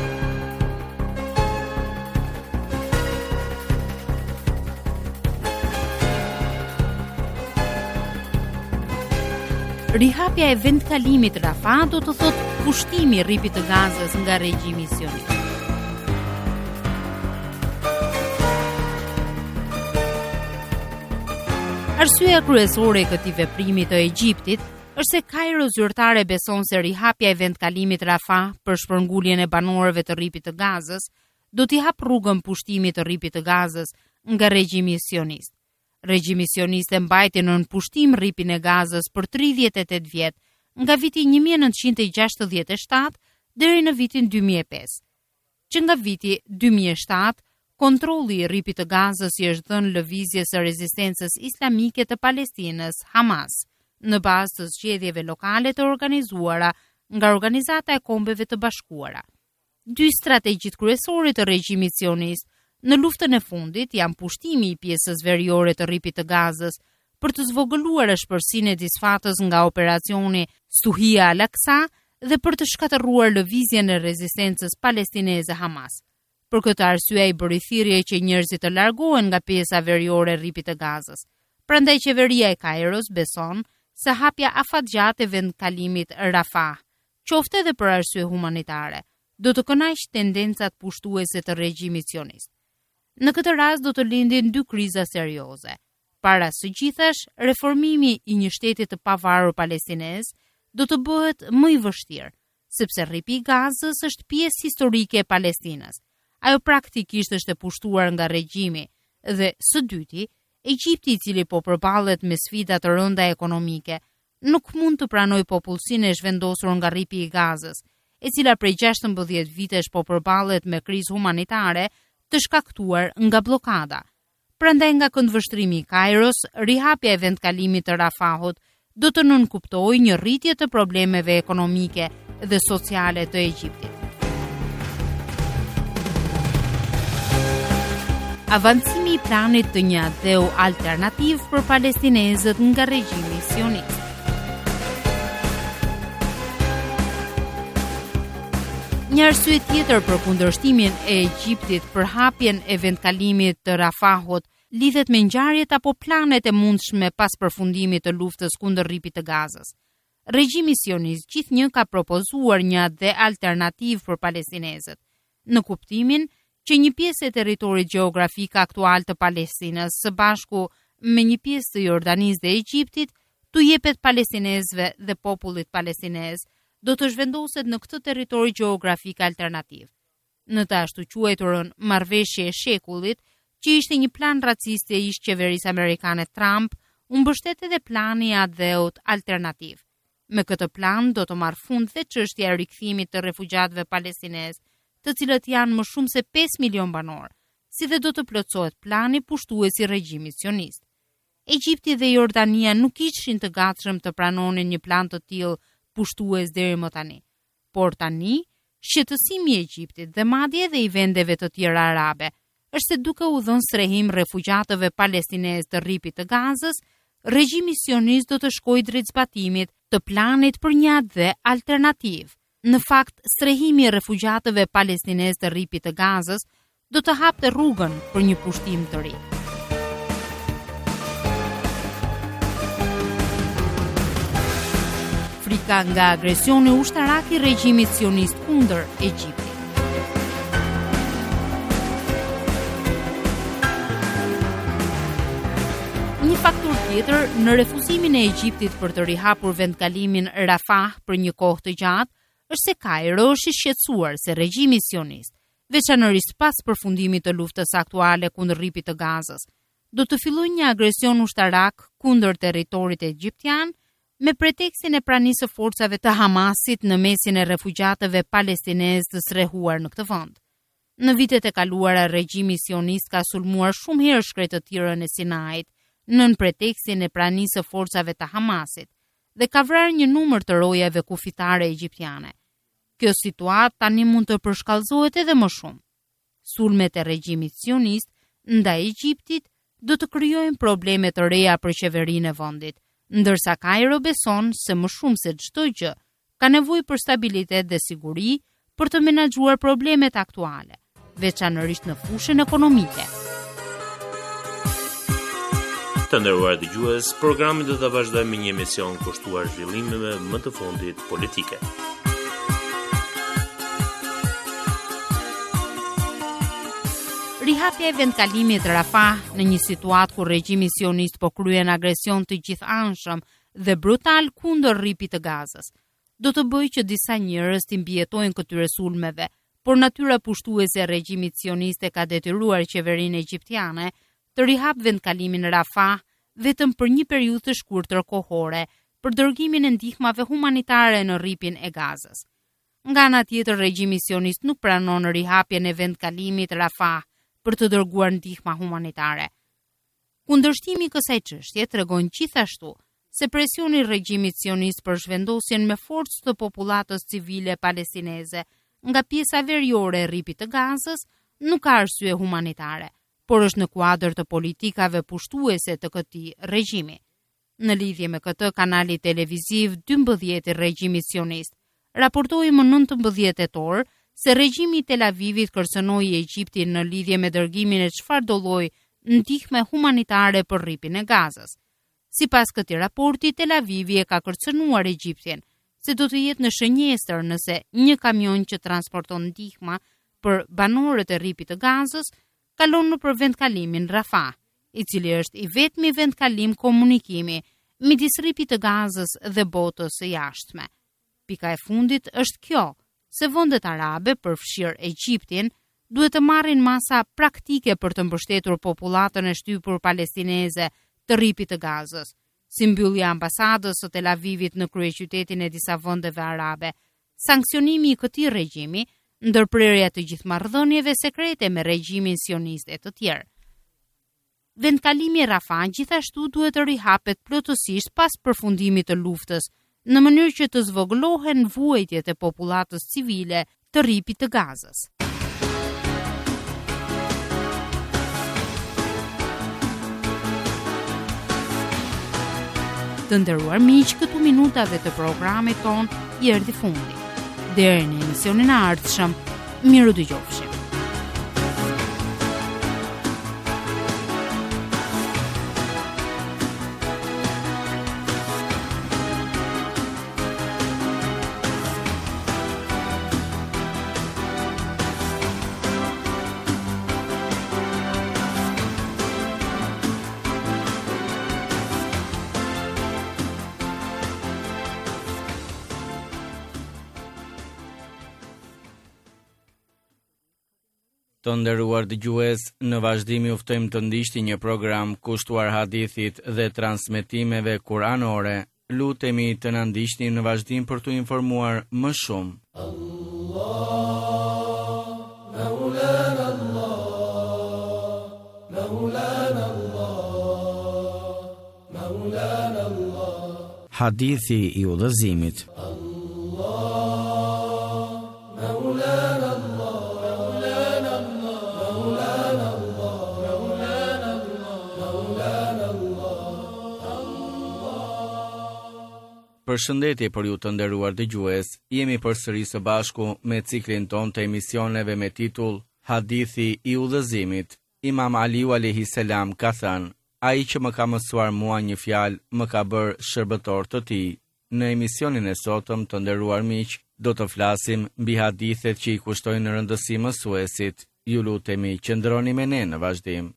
Rihapja e vendkalimit Rafah do të thotë pushtimi i rripit të Gazës nga regjimi sionist. Arsyeja kryesore e këtij veprimi të Egjiptit është se Kairo zyrtare beson se rihapja e vendkalimit Rafah për shpërnguljen e banorëve të rripit të Gazës do t'i hap rrugën pushtimit të rripit të Gazës nga regjimi sionist. Regjimi sionist e mbajti nën pushtim rripin e Gazës për 38 vjet, nga viti 1967 deri në vitin 2005. Që nga viti 2007 kontrolli i rripit të Gazës i është dhënë lëvizjes së rezistencës islamike të Palestinës, Hamas, në bazë të zgjedhjeve lokale të organizuara nga Organizata e Kombeve të Bashkuara. Dy strategjit kryesore të regjimit sionist në luftën e fundit janë pushtimi i pjesës veriore të rripit të Gazës për të zvogëluar shpërsinë e disfatës nga operacioni Stuhia al-Aqsa dhe për të shkatërruar lëvizjen e rezistencës palestineze Hamas. Për këtë arsye ai bëri thirrje që njerëzit të largohen nga pjesa veriore e rripit të Gazës. Prandaj qeveria e Kairos beson se hapja afatgjat e vendkalimit Rafah, qoftë edhe për arsye humanitare, do të kënaqë tendencat pushtuese të regjimit sionist. Në këtë rast do të lindin dy kriza serioze. Para së gjithash, reformimi i një shteti të pavarur palestinez do të bëhet më i vështirë, sepse rripi i Gazës është pjesë historike e Palestinës. Ajo praktikisht është e pushtuar nga regjimi dhe së dyti, Egjipti i cili po përballet me sfida të rënda ekonomike, nuk mund të pranojë popullsinë e zhvendosur nga rripi i Gazës, e cila prej 16 vitesh po përballet me krizë humanitare të shkaktuar nga bllokada. Prandaj nga këndvështrimi i Kairos, rihapja e vendkalimit të Rafahut do të nënkuptojë një rritje të problemeve ekonomike dhe sociale të Egjiptit. Avancimi i planit të një dheu alternativ për palestinezët nga regjimi sionist. Një arsye tjetër për kundërshtimin e Egjiptit për hapjen e vendkalimit të Rafahut lidhet me ngjarjet apo planet e mundshme pas përfundimit të luftës kundër rripit të Gazës. Regjimi sionist gjithnjë ka propozuar një dhe alternativ për palestinezët, në kuptimin që një pjesë e territorit gjeografik aktual të Palestinës së bashku me një pjesë të Jordanisë dhe Egjiptit tu jepet palestinezëve dhe popullit palestinez, do të zhvendoset në këtë territor gjeografik alternativ. Në të ashtu quajturën marrëveshje e shekullit, që ishte një plan racist e ish qeverisë amerikane Trump, u mbështet edhe plani i Adheut alternativ. Me këtë plan do të marrë fund dhe çështja e rikthimit të refugjatëve palestinez, të cilët janë më shumë se 5 milion banor, si dhe do të plotësohet plani pushtuesi regjimit sionist. Egjipti dhe Jordania nuk ishin të gatshëm të pranonin një plan të tillë pushtues deri më tani. Por tani, shqetësimi i Egjiptit dhe madje edhe i vendeve të tjera arabe është se duke u dhënë strehim refugjatëve palestinez të rripit të Gazës, regjimi sionist do të shkojë drejt zbatimit të planit për një adhe alternativ. Në fakt, strehimi i refugjatëve palestinez të rripit të Gazës do të hapte rrugën për një pushtim të ri. Frika nga agresioni ushtarak i regjimit sionist kundër Egjiptit. Një faktor tjetër në refuzimin e Egjiptit për të rihapur vendkalimin Rafah për një kohë të gjatë është se Kairo është i shqetësuar se regjimi sionist, veçanërisht pas përfundimit të luftës aktuale kundër rripit të Gazës, do të fillojë një agresion ushtarak kundër territorit egjiptian me pretekstin e pranisë së forcave të Hamasit në mesin e refugjatëve palestinez të strehuar në këtë vend. Në vitet e kaluara regjimi sionist ka sulmuar shumë herë shkretëtirën e Sinait nën pretekstin e pranisë së forcave të Hamasit dhe ka vrarë një numër të rojave kufitare egjiptiane. Kjo situatë tani mund të përshkallëzohet edhe më shumë. Sulmet e regjimit sionist ndaj Egjiptit do të krijojnë probleme të reja për qeverinë e vendit, ndërsa Kairo beson se më shumë se çdo gjë ka nevojë për stabilitet dhe siguri për të menaxhuar problemet aktuale, veçanërisht në fushën ekonomike. Të nderuar dëgjues, programin do ta vazhdojmë me një emision kushtuar zhvillimeve më të fundit politike. Rihapja e vendkalimit Rafah në një situatë ku regjimi sionist po kryen agresion të gjithanshëm dhe brutal kundër rripit të Gazës, do të bëjë që disa njerëz të mbijetojnë këtyre sulmeve, por natyra pushtuese e regjimit sionist e ka detyruar qeverinë egjiptiane të rihap vendkalimin Rafah vetëm për një periudhë të shkurtër kohore për dërgimin e ndihmave humanitare në rripin e Gazës. Nga ana tjetër, regjimi sionist nuk pranon rihapjen e vendkalimit Rafah për të dërguar ndihma humanitare. Kundërshtimi i kësaj çështje tregon gjithashtu se presioni i regjimit sionist për zhvendosjen me forcë të popullatës civile palestineze nga pjesa veriore e rripit të Gazës nuk ka arsye humanitare, por është në kuadër të politikave pushtuese të këtij regjimi. Në lidhje me këtë, kanali televiziv 12 i regjimit sionist raportoi më 19 tetor se regjimi i Tel Avivit kërcënoi Egjiptin në lidhje me dërgimin e çfarëdo lloji ndihme humanitare për rripin e Gazës. Sipas këtij raporti, Tel Avivi e ka kërcënuar Egjiptin se do të jetë në shënjestër nëse një kamion që transporton ndihma për banorët e rripit të Gazës kalon në për vendkalimin Rafah, i cili është i vetmi vendkalim komunikimi midis rripit të Gazës dhe botës së jashtme. Pika e fundit është kjo, se vendet arabe, përfshirë Egjiptin, duhet të marrin masa praktike për të mbështetur popullatën e shtypur palestineze të rripit të Gazës, si mbyllja ambasadës së Tel Avivit në kryeqytetin e disa vendeve arabe, sanksionimi i këtij regjimi, ndërprerja të gjithë marrëdhënieve sekrete me regjimin sionist e të tjerë. Vendkalimi Rafah gjithashtu duhet të rihapet plotësisht pas përfundimit të luftës, në mënyrë që të zvogëlohen vuajtjet e popullatës civile të rripit të Gazës. Të nderuar miq, këtu minutave të programit ton i erdhi fundi. Deri në emisionin e ardhshëm, miru dëgjofshim. Të nderuar dëgjues, në vazhdim ju ftojmë të ndiqni një program kushtuar hadithit dhe transmetimeve kuranore. Lutemi të na ndiqni në vazhdim për t'u informuar më shumë. Hadithi i udhëzimit. Përshëndetje për ju të nderuar dëgjues, jemi përsëri së bashku me ciklin ton të emisioneve me titull Hadithi i udhëzimit. Imam Aliu alayhi salam ka thënë: ai që më ka mësuar mua një fjalë, më ka bërë shërbëtor të tij. Në emisionin e sotëm, të nderuar miq, do të flasim mbi hadithet që i kushtojnë rëndësi mësuesit. Ju lutemi qëndroni me ne në vazhdim.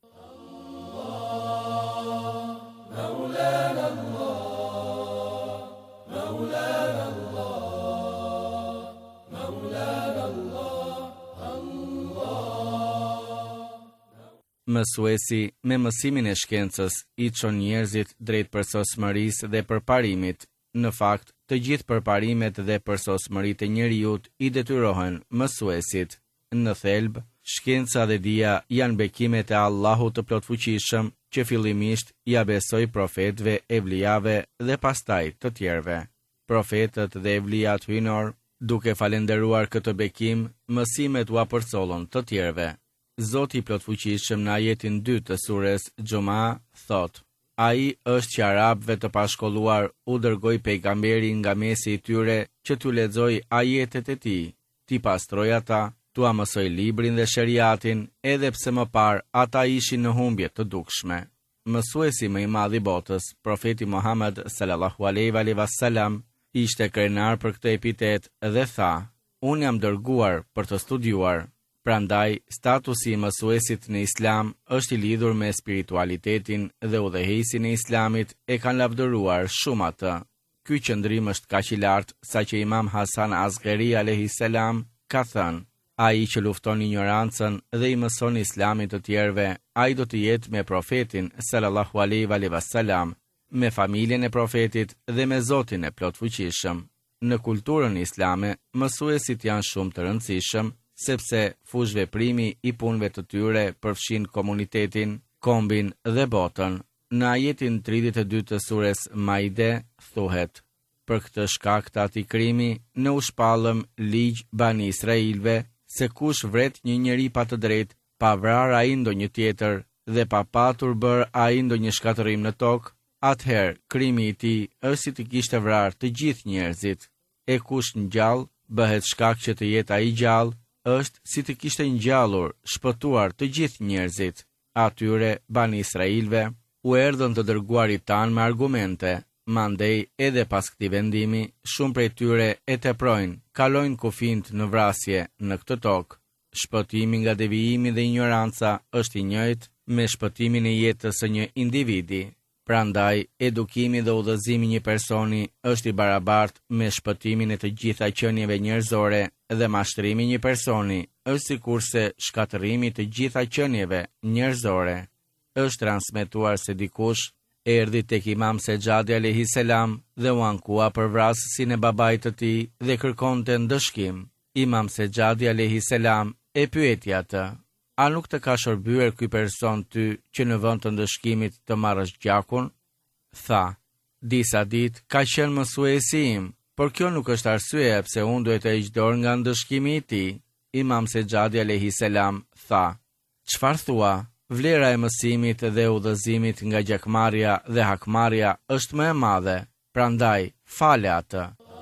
Mësuesi me mësimin e shkencës i çon njerëzit drejt përsosmërisë dhe përparimit. Në fakt, të gjithë përparimet dhe përsosmëritë e njeriut i detyrohen mësuesit. Në thelb, shkenca dhe dija janë bekimet e Allahut të plotfuqishëm që fillimisht ja besoi profetëve, evlijave dhe pastaj të tjerëve. Profetët dhe evlijat hynor, duke falenderuar këtë bekim, mësimet u apërcollën të tjerëve. Zoti i plotfuqishëm në ajetin 2 të sures Xhuma thot: ai është që arabëve të pashkolluar u dërgoi pejgamberi nga mesi i tyre që t'u lexoj ajetet e tij, t'i pastroj ata, t'u mësoj librin dhe shariatin, edhe pse më parë ata ishin në humbje të dukshme. Mësuesi më i madh i botës, profeti Muhammed sallallahu alaihi wasallam, ishte krenar për këtë epitet dhe tha: unë jam dërguar për të studiuar. Prandaj, statusi i mësuesit në Islam është i lidhur me spiritualitetin dhe udhëheqësin e Islamit e kanë lavdëruar shumë atë. Ky qëndrim është kaq i lartë sa që Imam Hasan Asghari alayhi salam ka thënë: ai që lufton ignorancën dhe i mëson Islamin të tjerëve, ai do të jetë me profetin sallallahu alaihi wasallam, me familjen e profetit dhe me Zotin e plotfuqishëm. Në kulturën islame, mësuesit janë shumë të rëndësishëm, sepse fush veprimi i punëve të tyre përfshin komunitetin, kombin dhe botën. Në ajetin 32 të sures Maide thuhet: për këtë shkak të atij krimi, ne u shpallëm ligj Bani Israilve se kush vret një njeri pa të drejtë, pa vrarë ai ndonjë tjetër dhe pa patur bërë ai ndonjë shkatërrim në tokë, atëherë krimi i tij është si të kishte vrarë të gjithë njerëzit. E kush ngjall bëhet shkak që të jetë ai gjallë, është si të kishte ngjallur, shpëtuar të gjithë njerëzit. Atyre Bani Israilve u erdhën të dërguarit tanë me argumente, mandej edhe pas këtij vendimi, shumë prej tyre e teprojnë, kalojnë kufijt në vrasje në këtë tokë. Shpëtimi nga devijimi dhe ignoranca është i njëjtë me shpëtimin e jetës së një individi. Prandaj, edukimi dhe udhëzimi një personi është i barabartë me shpëtimin e të gjitha qenieve njerëzore dhe mashtrimi një personi është sikurse shkatërrimi të gjitha qenieve njerëzore. Është transmetuar se dikush erdhi tek Imam Sejadi alayhi salam dhe u ankua për vrasësin e babait të tij dhe kërkonte ndëshkim. Imam Sejadi alayhi salam e pyeti atë: a nuk të ka shërbyer ky person ty që në vend të ndëshkimit të marrësh gjakun? Tha: disa ditë ka qenë mësuesi im, por kjo nuk është arsye pse unë duhet të heq dorë nga ndëshkimi i tij. Imam Sejadi alayhi salam tha: çfarë thua? Vlera e mësimit dhe udhëzimit nga gjakmarrja dhe hakmarrja është më e madhe, prandaj fale atë.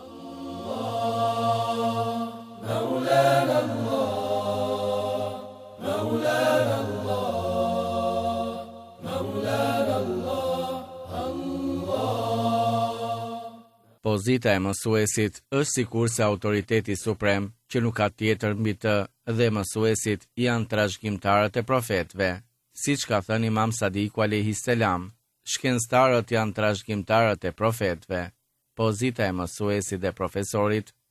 Pozita e mësuesit është sikurse autoriteti suprem që nuk ka tjetër mbi të dhe mësuesit janë trashëgimtarët e profetëve. Siç ka thënë Imam Sadiku alayhi salam, shkencëtarët janë trashëgimtarët e profetëve. Pozita e mësuesit dhe profesorit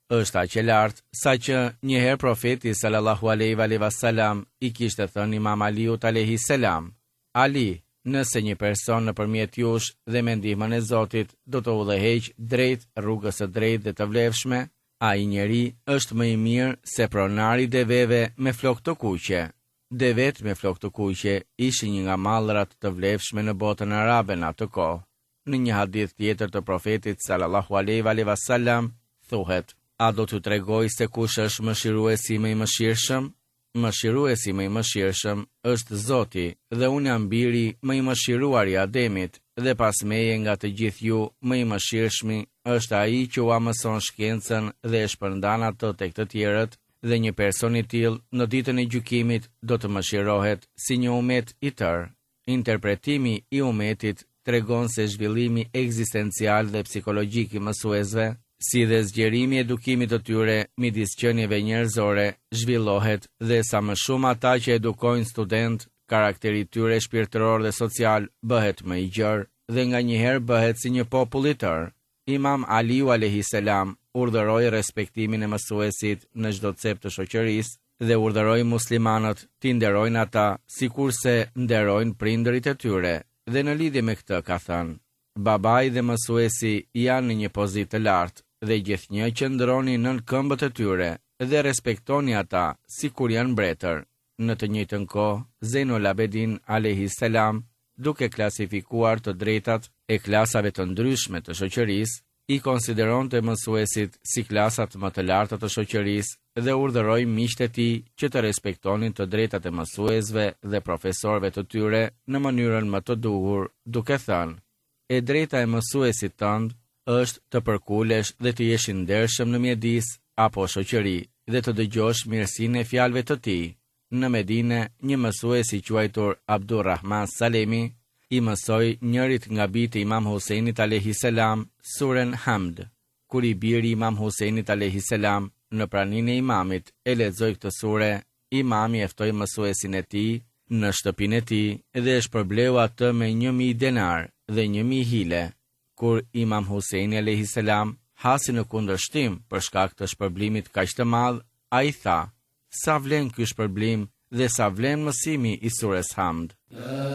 është aq e lartë sa që njëherë profeti sallallahu alaihi wasallam i kishte thënë Imam Aliut alayhi salam: Ali, nëse një person nëpërmjet jush dhe me ndihmën e Zotit do të udhëheq drejt rrugës së drejtë dhe të vlefshme, ai njeri është më i mirë se pronari deveve me flokë të kuqe. Devet me flokë të kuqe ishin një nga mallrat të vlefshme në botën arabe në atë kohë. Në një hadith tjetër të profetit sallallahu alaihi wasallam thuhet: A do t'ju tregoj se kush është mëshiruesi më i mëshirshëm? Mëshiruesi më i mëshirshëm është Zoti, dhe unë jam biri më i mëshiruar i Ademit, dhe pas meje nga të gjithë ju më i mëshirshmi është ai që ua mëson shkencën dhe e shpërndan ato tek të tjerët, dhe një person i tillë në ditën e gjykimit do të mëshirohet si një umet i tërë. Interpretimi i umetit tregon se zhvillimi ekzistencial dhe psikologjik i mësuesve, si dhe zgjerimi i edukimit të tyre midis qenieve njerëzore, zhvillohet, dhe sa më shumë ata që edukojnë student, karakteri i tyre shpirtëror dhe social bëhet më i gjerë dhe nganjëherë bëhet si një popull i tërë. Imam Aliu alayhi salam urdhëroi respektimin e mësuesit në çdo cep të shoqërisë dhe urdhëroi muslimanët t'i nderojnë ata sikurse nderojnë prindërit e tyre. Dhe në lidhje me këtë ka thënë: Babai dhe mësuesi janë në një pozitë të lartë dhe gjithnjë qëndroni nën këmbët e tyre dhe respektoni ata sikur janë mbretër. Në të njëjtën kohë, Zejnul Abedin alayhi salam, duke klasifikuar të drejtat e klasave të ndryshme të shoqërisë, i konsideronte mësuesit si klasat më të larta të shoqërisë dhe urdhëroi miqtë e tij që të respektonin të drejtat e mësuesve dhe profesorëve të tyre në mënyrën më të duhur, duke thënë: E drejta e mësuesit tënd është të përkulesh dhe të jesh i ndershëm në mjedis apo shoqëri dhe të dëgjosh mirësinë e fjalëve të tij. Në Medine, një mësues i quajtur Abdurrahman Salemi i mësoi njërit nga bijtë e Imam Husajnit alayhi salam surën Hamd. Kur i biri Imam Husajnit alayhi salam në praninë e imamit e lexoi këtë sure, imami e ftoi mësuesin e tij në shtëpinë e tij dhe e shpërbleu atë me 1000 denar dhe 1000 hile. Kur Imam Husajni alayhi salam hasi në kundërshtim për shkak të shpërblimit kaq të madh, ai tha: Sa vlen ky shpërblim dhe sa vlen mësimi i surës Hamd. La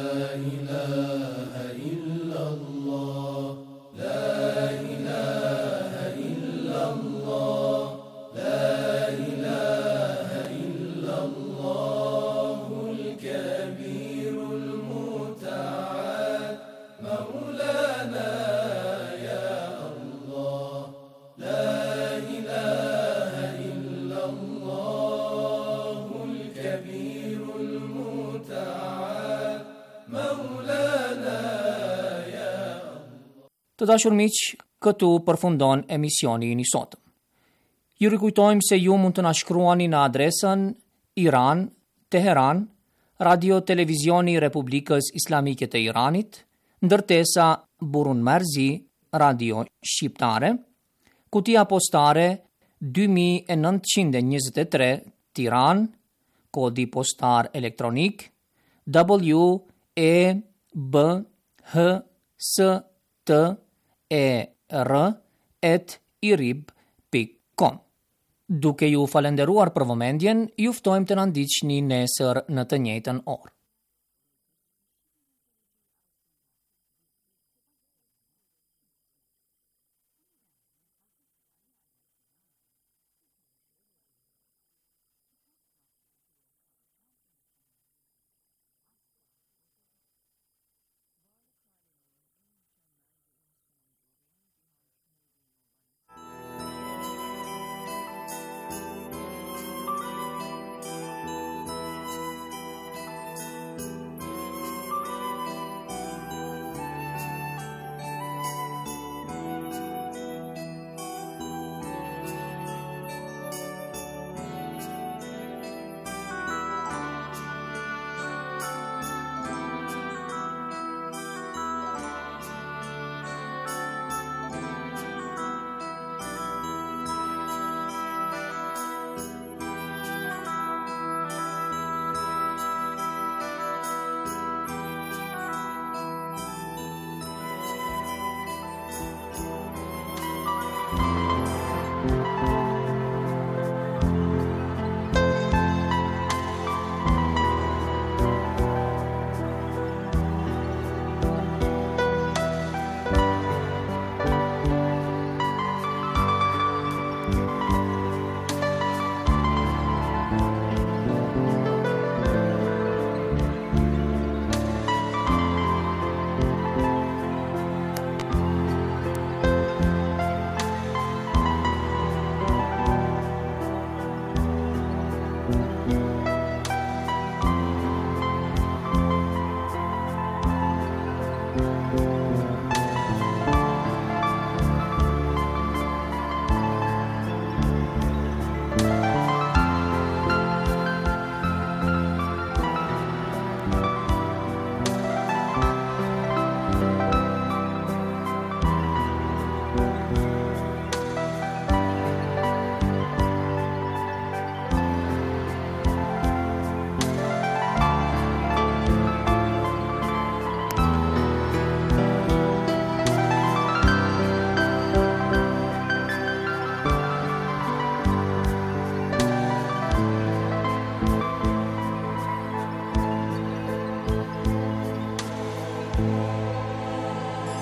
ilaha illallah, la ilaha illallah, la ilaha illallahul kabirul muta'al, maulana ya Allah, la ilaha illallahul kabirul muta'al, maulana ya Allah. Të dashur miq, këtu përfundon emisioni i sotëm. Ju rikujtojmë se ju mund të na shkruani në adresën Iran, Teheran, Radio Televizioni Republikës Islamike të Iranit, ndërtesa Burun Marzi, Radio Shqiptare, kutia postare 2923 Tiran, kodi postar elektronik WEBHSTER@irib.com. Duke ju falenderuar për vëmendjen, ju ftojmë të na ndiqni nesër në të njëjtën orë.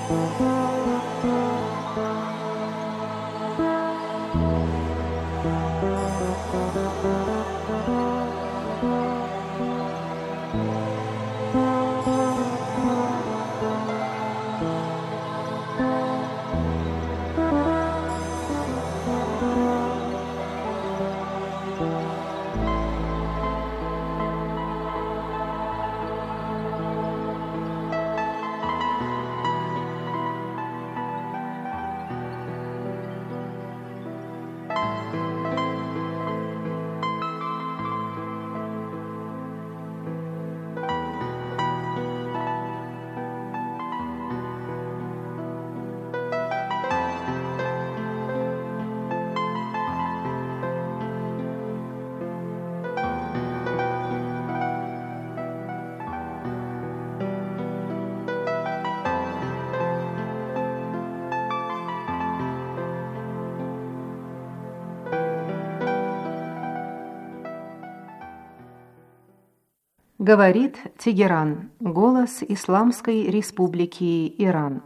Говорит Тегеран, голос Исламской Республики Иран.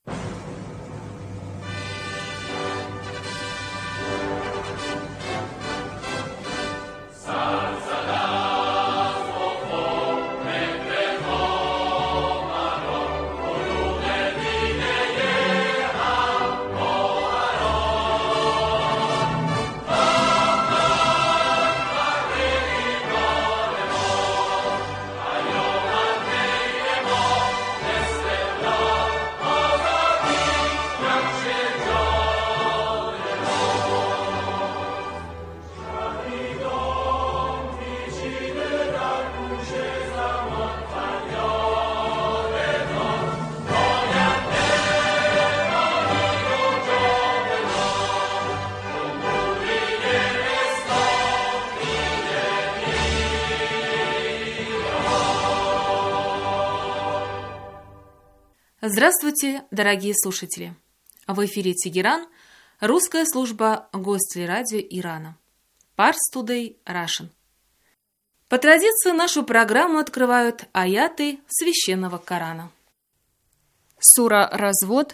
Здравствуйте, дорогие слушатели! В эфире Тегеран, русская служба Гостелерадио Ирана. Парс Тудей Рашен. По традиции нашу программу открывают аяты Священного Корана. Сура «Развод»,